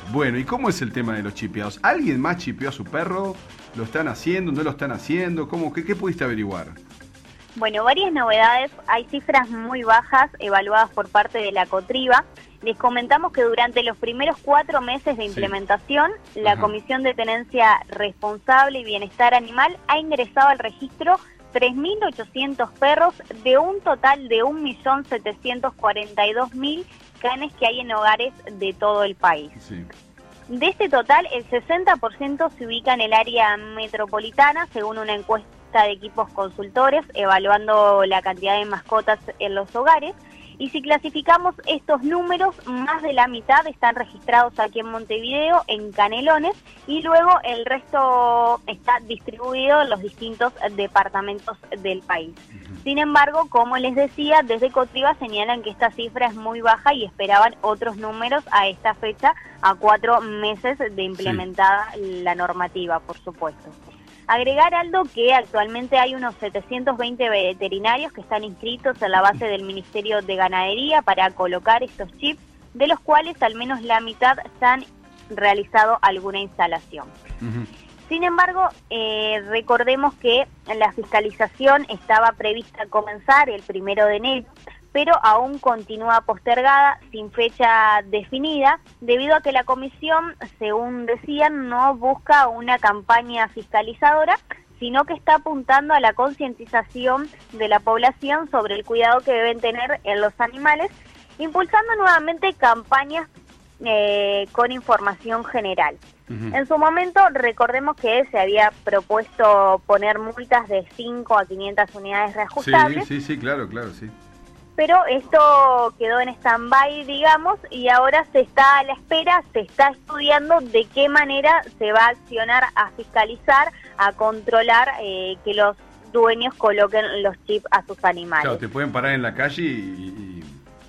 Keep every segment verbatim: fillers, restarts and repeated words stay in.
Bueno, ¿y cómo es el tema de los chipeados? ¿Alguien más chipeó a su perro? ¿Lo están haciendo? ¿No lo están haciendo? ¿Cómo? ¿Qué, qué pudiste averiguar? Bueno, varias novedades. Hay cifras muy bajas evaluadas por parte de la Cotriba. Les comentamos que durante los primeros cuatro meses de implementación, sí. la Ajá. Comisión de Tenencia Responsable y Bienestar Animal ha ingresado al registro tres mil ochocientos perros de un total de un millón setecientos cuarenta y dos mil canes que hay en hogares de todo el país. Sí. De este total, el sesenta por ciento se ubica en el área metropolitana, según una encuesta de equipos consultores, evaluando la cantidad de mascotas en los hogares. Y si clasificamos estos números, más de la mitad están registrados aquí en Montevideo, en Canelones, y luego el resto está distribuido en los distintos departamentos del país. Uh-huh. Sin embargo, como les decía, desde Cotriba señalan que esta cifra es muy baja y esperaban otros números a esta fecha, a cuatro meses de implementada sí. la normativa, por supuesto. Agregar, Aldo, que actualmente hay unos setecientos veinte veterinarios que están inscritos en la base del Ministerio de Ganadería para colocar estos chips, de los cuales al menos la mitad se han realizado alguna instalación. Uh-huh. Sin embargo, eh, recordemos que la fiscalización estaba prevista comenzar el primero de enero, pero aún continúa postergada, sin fecha definida, debido a que la comisión, según decían, no busca una campaña fiscalizadora, sino que está apuntando a la concientización de la población sobre el cuidado que deben tener en los animales, impulsando nuevamente campañas eh, con información general. Uh-huh. En su momento, recordemos que se había propuesto poner multas de cinco a quinientas unidades reajustables. Sí, sí, sí, claro, claro, sí. Pero esto quedó en stand-by, digamos, y ahora se está a la espera, se está estudiando de qué manera se va a accionar a fiscalizar, a controlar eh, que los dueños coloquen los chips a sus animales. Claro, te pueden parar en la calle y,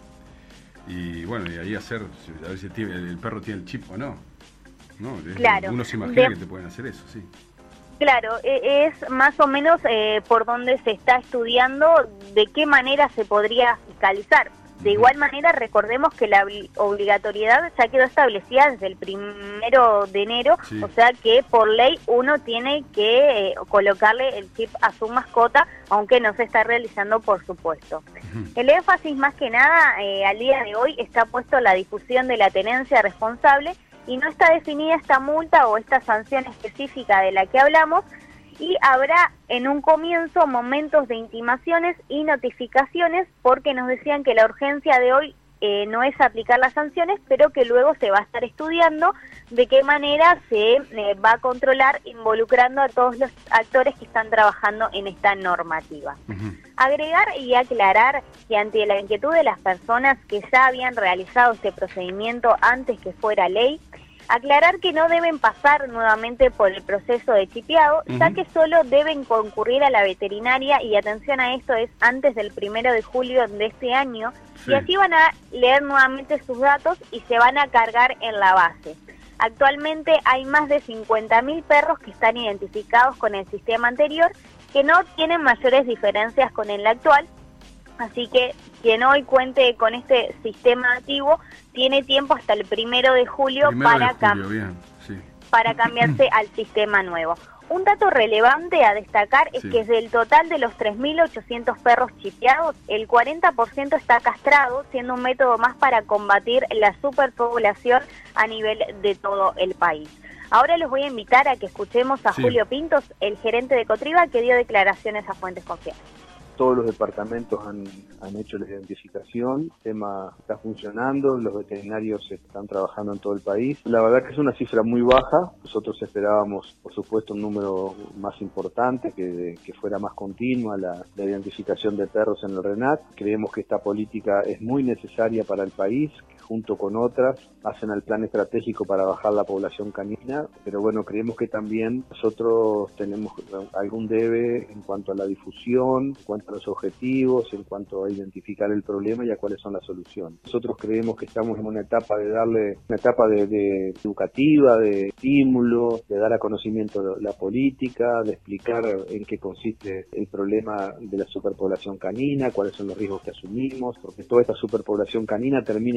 y, y bueno, y ahí hacer, a ver si el, el perro tiene el chip o no. No, claro. Uno se imagina de... que te pueden hacer eso, sí. Claro, es más o menos eh, por donde se está estudiando de qué manera se podría fiscalizar. De igual manera, recordemos que la obligatoriedad ya quedó establecida desde el primero de enero, sí. o sea que por ley uno tiene que eh, colocarle el chip a su mascota, aunque no se está realizando, por supuesto. Uh-huh. El énfasis más que nada eh, al día de hoy está puesto en la difusión de la tenencia responsable, y no está definida esta multa o esta sanción específica de la que hablamos, y habrá en un comienzo momentos de intimaciones y notificaciones, porque nos decían que la urgencia de hoy eh, no es aplicar las sanciones, pero que luego se va a estar estudiando de qué manera se eh, va a controlar, involucrando a todos los actores que están trabajando en esta normativa. Uh-huh. Agregar y aclarar que ante la inquietud de las personas que ya habían realizado este procedimiento antes que fuera ley, aclarar que no deben pasar nuevamente por el proceso de chipeado, uh-huh. ya que solo deben concurrir a la veterinaria, y atención a esto, es antes del primero de julio de este año, sí. y así van a leer nuevamente sus datos y se van a cargar en la base. Actualmente hay más de cincuenta mil perros que están identificados con el sistema anterior, que no tienen mayores diferencias con el actual, así que quien hoy cuente con este sistema activo tiene tiempo hasta el primero de julio, primero para, de julio cam bien, sí. para cambiarse al sistema nuevo. Un dato relevante a destacar es sí. que del total de los tres mil ochocientos perros chipeados, el cuarenta por ciento está castrado, siendo un método más para combatir la superpoblación a nivel de todo el país. Ahora los voy a invitar a que escuchemos a sí. Julio Pintos, el gerente de Cotriba, que dio declaraciones a fuentes confiables. Todos los departamentos han, han hecho la identificación, el tema está funcionando, los veterinarios están trabajando en todo el país. La verdad que es una cifra muy baja, nosotros esperábamos, por supuesto, un número más importante, que, que fuera más continua la, la identificación de perros en el RENAC. Creemos que esta política es muy necesaria para el país, que junto con otras hacen el plan estratégico para bajar la población canina, pero bueno, creemos que también nosotros tenemos algún debe en cuanto a la difusión, en cuanto a los objetivos, en cuanto a identificar el problema y a cuáles son las soluciones. Nosotros creemos que estamos en una etapa de darle, una etapa de, de educativa, de estímulo, de dar a conocimiento la política, de explicar en qué consiste el problema de la superpoblación canina, cuáles son los riesgos que asumimos, porque toda esta superpoblación canina termina impactando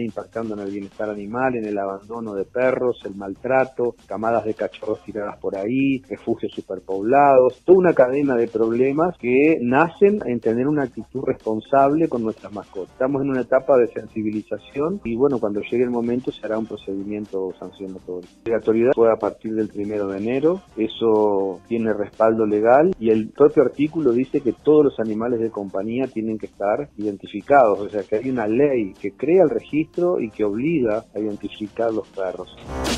pensando en el bienestar animal, en el abandono de perros, el maltrato, camadas de cachorros tiradas por ahí, refugios superpoblados, toda una cadena de problemas que nacen en tener una actitud responsable con nuestras mascotas. Estamos en una etapa de sensibilización y bueno, cuando llegue el momento se hará un procedimiento sancionatorio. La obligatoriedad fue a partir del primero de enero, eso tiene respaldo legal y el propio artículo dice que todos los animales de compañía tienen que estar identificados, o sea que hay una ley que crea el registro y que obliga a identificar los perros.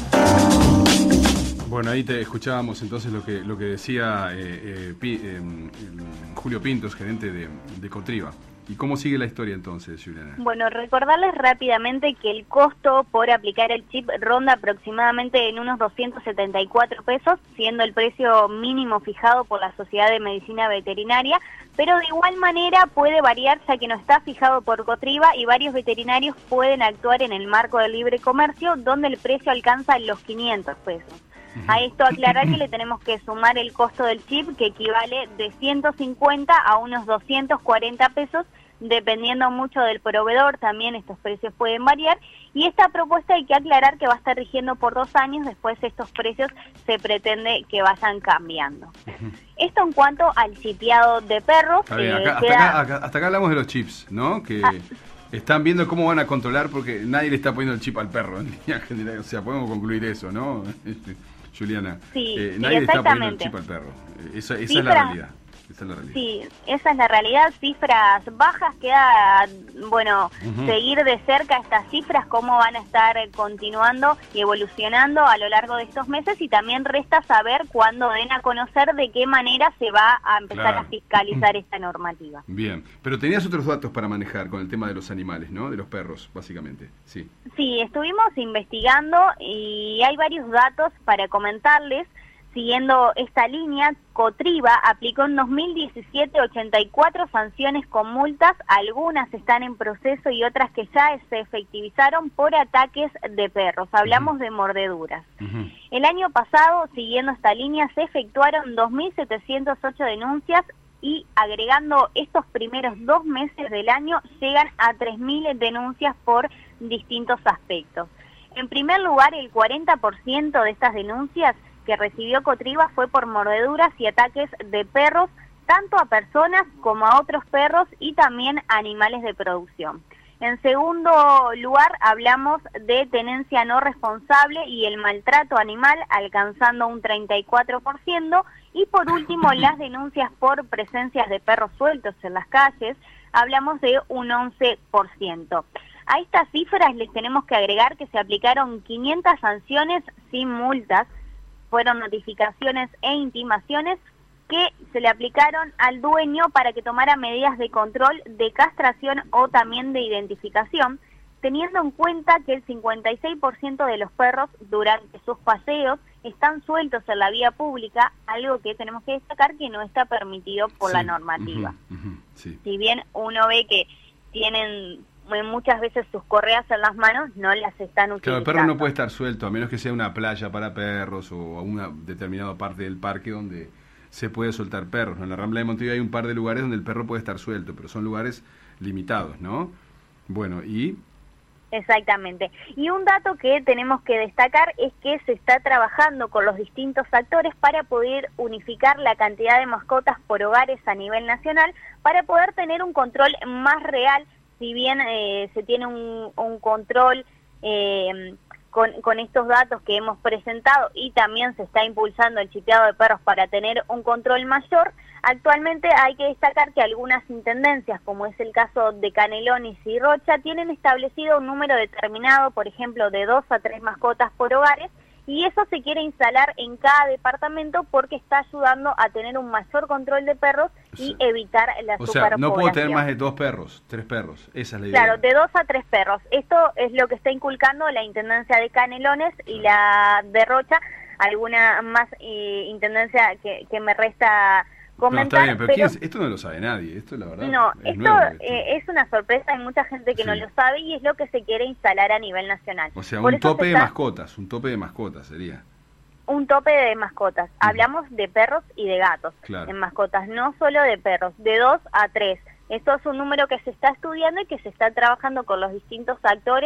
Bueno, ahí te escuchábamos entonces lo que lo que decía eh, eh, Pi, eh, Julio Pintos, gerente de, de Cotriba. ¿Y cómo sigue la historia entonces, Juliana? Bueno, recordarles rápidamente que el costo por aplicar el chip ronda aproximadamente en unos doscientos setenta y cuatro pesos, siendo el precio mínimo fijado por la Sociedad de Medicina Veterinaria, pero de igual manera puede variar ya que no está fijado por Cotriba y varios veterinarios pueden actuar en el marco del libre comercio, donde el precio alcanza los quinientos pesos. A esto aclarar que le tenemos que sumar el costo del chip, que equivale de ciento cincuenta a unos doscientos cuarenta pesos, dependiendo mucho del proveedor, también estos precios pueden variar, y esta propuesta hay que aclarar que va a estar rigiendo por dos años, después estos precios se pretende que vayan cambiando. Uh-huh. Esto en cuanto al chipeado de perros. Bien, acá, eh, hasta, queda... acá, acá, hasta acá hablamos de los chips, ¿no? Que ah. están viendo cómo van a controlar porque nadie le está poniendo el chip al perro, en línea general, o sea, podemos concluir eso, ¿no? Juliana, sí, eh, sí, nadie le está poniendo el chip al perro, esa, esa es la realidad. Esa es la realidad. Sí, esa es la realidad, cifras bajas, queda, bueno, uh-huh. seguir de cerca estas cifras, cómo van a estar continuando y evolucionando a lo largo de estos meses, y también resta saber cuándo den a conocer de qué manera se va a empezar claro. a fiscalizar esta normativa. Bien, pero tenías otros datos para manejar con el tema de los animales, ¿no? De los perros, básicamente, sí. Sí, estuvimos investigando y hay varios datos para comentarles. Siguiendo esta línea, Cotriba aplicó en dos mil diecisiete ochenta y cuatro sanciones con multas, algunas están en proceso y otras que ya se efectivizaron por ataques de perros. Hablamos uh-huh. de mordeduras. Uh-huh. El año pasado, siguiendo esta línea, se efectuaron dos mil setecientas ocho denuncias y agregando estos primeros dos meses del año llegan a tres mil denuncias por distintos aspectos. En primer lugar, el cuarenta por ciento de estas denuncias que recibió Cotriba fue por mordeduras y ataques de perros, tanto a personas como a otros perros y también animales de producción. En segundo lugar, hablamos de tenencia no responsable y el maltrato animal, alcanzando un treinta y cuatro por ciento. Y por último, las denuncias por presencias de perros sueltos en las calles, hablamos de un once por ciento. A estas cifras les tenemos que agregar que se aplicaron quinientas sanciones sin multas, fueron notificaciones e intimaciones que se le aplicaron al dueño para que tomara medidas de control, de castración o también de identificación, teniendo en cuenta que el cincuenta y seis por ciento de los perros durante sus paseos están sueltos en la vía pública, algo que tenemos que destacar que no está permitido por sí. la normativa. Uh-huh, uh-huh, sí. Si bien uno ve que tienen muchas veces sus correas en las manos, no las están utilizando. Claro, el perro no puede estar suelto, a menos que sea una playa para perros o una determinada parte del parque donde se puede soltar perros, ¿no? En la Rambla de Montevideo hay un par de lugares donde el perro puede estar suelto, pero son lugares limitados, ¿no? Bueno, y... Exactamente. Y un dato que tenemos que destacar es que se está trabajando con los distintos actores para poder unificar la cantidad de mascotas por hogares a nivel nacional, para poder tener un control más real. Si bien eh, se tiene un, un control eh, con, con estos datos que hemos presentado y también se está impulsando el chipeado de perros para tener un control mayor, actualmente hay que destacar que algunas intendencias, como es el caso de Canelones y Rocha, tienen establecido un número determinado, por ejemplo, de dos a tres mascotas por hogares, y eso se quiere instalar en cada departamento porque está ayudando a tener un mayor control de perros y o sea, evitar la o superpoblación. O sea, no puedo tener más de dos perros, tres perros, esa es la idea. Claro, de dos a tres perros. Esto es lo que está inculcando la Intendencia de Canelones y la de Rocha. Alguna más eh, intendencia que, que me resta comentar. No, está bien, pero, pero... ¿quién es? Esto no lo sabe nadie, esto la verdad. No, es esto nuevo, eh, es una sorpresa, hay mucha gente que sí. no lo sabe y es lo que se quiere instalar a nivel nacional. O sea, Por un tope está... de mascotas, un tope de mascotas sería. Un tope de mascotas. Uh-huh. Hablamos de perros y de gatos claro. en mascotas, no solo de perros, de dos a tres. Esto es un número que se está estudiando y que se está trabajando con los distintos actores,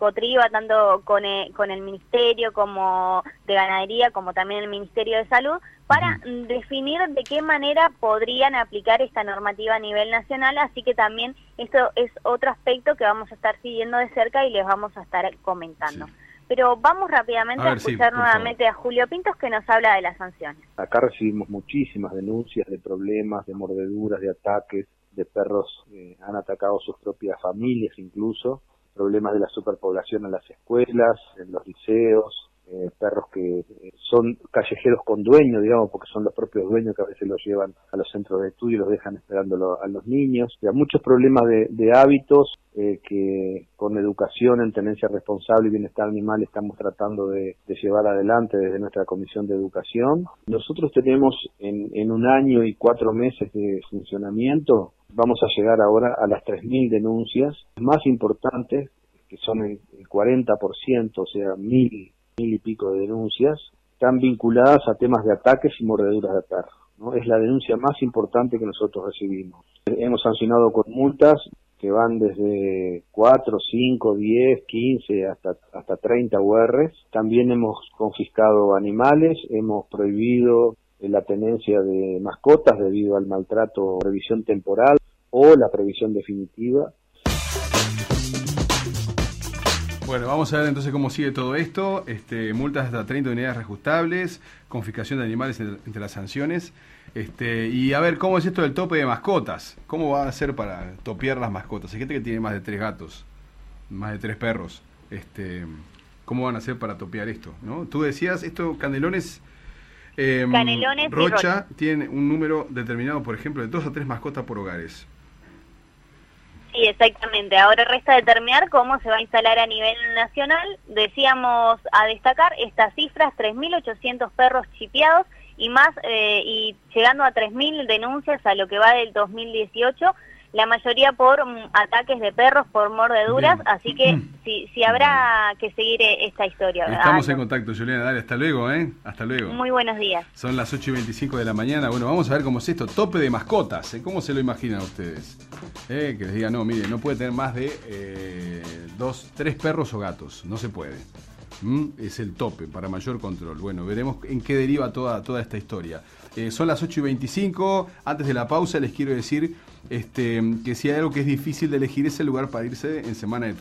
Cotriba, tanto con el, con el Ministerio como de Ganadería, como también el Ministerio de Salud, para uh-huh. definir de qué manera podrían aplicar esta normativa a nivel nacional, así que también esto es otro aspecto que vamos a estar siguiendo de cerca y les vamos a estar comentando. Sí. Pero vamos rápidamente a, ver, a escuchar sí, nuevamente favor. a Julio Pintos, que nos habla de las sanciones. Acá recibimos muchísimas denuncias de problemas, de mordeduras, de ataques, de perros que han atacado sus propias familias incluso, problemas de la superpoblación en las escuelas, en los liceos, eh, perros que eh, son callejeros con dueño, digamos, porque son los propios dueños que a veces los llevan a los centros de estudio y los dejan esperando a los niños. O sea, muchos problemas de, de hábitos eh, que con educación en tenencia responsable y bienestar animal estamos tratando de, de llevar adelante desde nuestra Comisión de Educación. Nosotros tenemos en, en un año y cuatro meses de funcionamiento, vamos a llegar ahora a las tres mil denuncias más importantes, que son el, el cuarenta por ciento, o sea, mil, mil y pico de denuncias, están vinculadas a temas de ataques y mordeduras de perros, ¿no? Es la denuncia más importante que nosotros recibimos. Hemos sancionado con multas que van desde cuatro, cinco, diez, quince hasta, hasta treinta U Rs. También hemos confiscado animales, hemos prohibido la tenencia de mascotas debido al maltrato, previsión temporal o la previsión definitiva. Bueno, vamos a ver entonces cómo sigue todo esto. Este, multas hasta treinta unidades reajustables, confiscación de animales entre, entre las sanciones. Este, y a ver, ¿cómo es esto del tope de mascotas? ¿Cómo va a ser para topear las mascotas? Hay gente que tiene más de tres gatos, más de tres perros. Este, ¿Cómo van a hacer para topear esto? ¿No? Tú decías, esto, Canelones... Eh, Canelones Rocha, Rocha tiene un número determinado, por ejemplo, de dos a tres mascotas por hogares. Sí, exactamente. Ahora resta determinar cómo se va a instalar a nivel nacional. Decíamos a destacar estas cifras, tres mil ochocientos perros chipeados y más, eh, y llegando a tres mil denuncias a lo que va del dos mil dieciocho, la mayoría por um, ataques de perros, por mordeduras, bien. Así que sí, sí habrá que seguir esta historia. Estamos ah, en contacto, Juliana, dale, hasta luego, ¿eh? Hasta luego. Muy buenos días. Son las ocho y veinticinco de la mañana, bueno, vamos a ver cómo es esto, tope de mascotas, ¿eh? ¿Cómo se lo imaginan ustedes? ¿Eh? Que les diga, no, mire, no puede tener más de eh, dos, tres perros o gatos, no se puede. ¿Mm? Es el tope para mayor control. Bueno, veremos en qué deriva toda, toda esta historia. Eh, son las ocho y veinticinco, antes de la pausa les quiero decir este, que si hay algo que es difícil de elegir es el lugar para irse en semana de